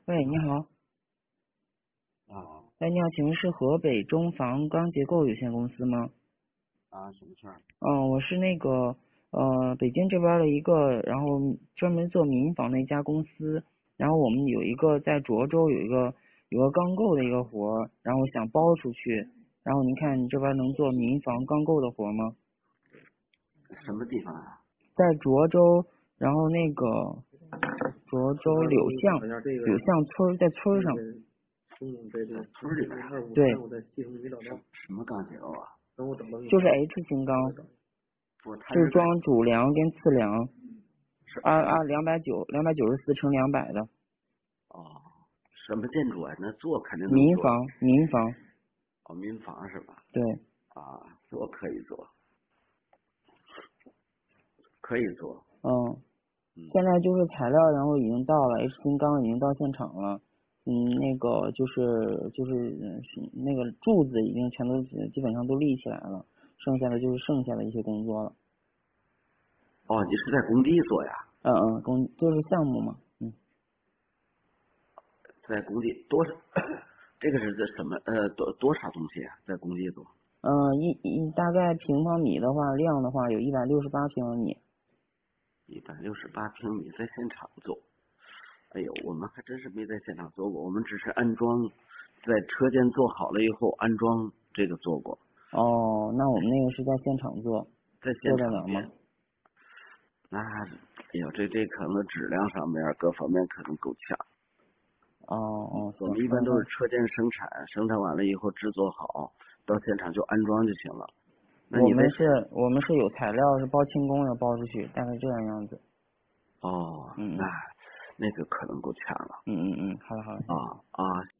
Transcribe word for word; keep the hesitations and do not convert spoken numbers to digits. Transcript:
喂，你好。 啊哎，你好，请问是河北中防钢结构有限公司吗？ 啊，什么事儿？ 嗯，我是那个呃北京这边的一个，然后专门做民房的一家公司，然后我们有一个在涿州有一个有个钢构的一个活儿，然后想包出去，然后您看你这边能做民房钢构的活吗？ 什么地方啊？ 在涿州，然后那个涿州柳巷柳巷村儿在村儿上。 在村儿里边啊？ 对， 什什么钢结构啊？ 就是 H 型钢， 不，它是是在装主梁跟次梁。 是什么？ 二二两百九两百九十四乘两百的哦，什么建筑啊？那做肯定能做。 民房，民房。 哦，民房是吧？ 对。 啊，做可以做，可以做。 嗯， 嗯。 现在就是材料，然后已经到了，H 型钢已经到现场了。嗯，那个就是就是嗯是那个柱子已经全都基本上都立起来了，剩下的就是剩下的一些工作了。 哦，你是在工地做呀？ 嗯嗯，工就是项目嘛。嗯。 在工地多少？这个是这什么？呃，多多少东西啊？在工地做？ 嗯，一一大概平方米的话，量的话有一百六十八平方米。 一百六十八平米，在现场做。哎呦，我们还真是没在现场做过，我们只是安装，在车间做好了以后安装这个做过。 哦，那我们那个是在现场做， 在做现场边， 得了吗？ 那哎呦，这这可能质量上面各方面可能够呛。 哦哦，行， 我们一般那那都是车间生产，生产完了以后制作好，到现场就安装就行了。那你在我们是，我们是有材料，是包轻工要包出去，大概这样样子。 哦， 嗯嗯那那个可能够呛了。 嗯嗯嗯，好了好了，谢啊谢。 啊。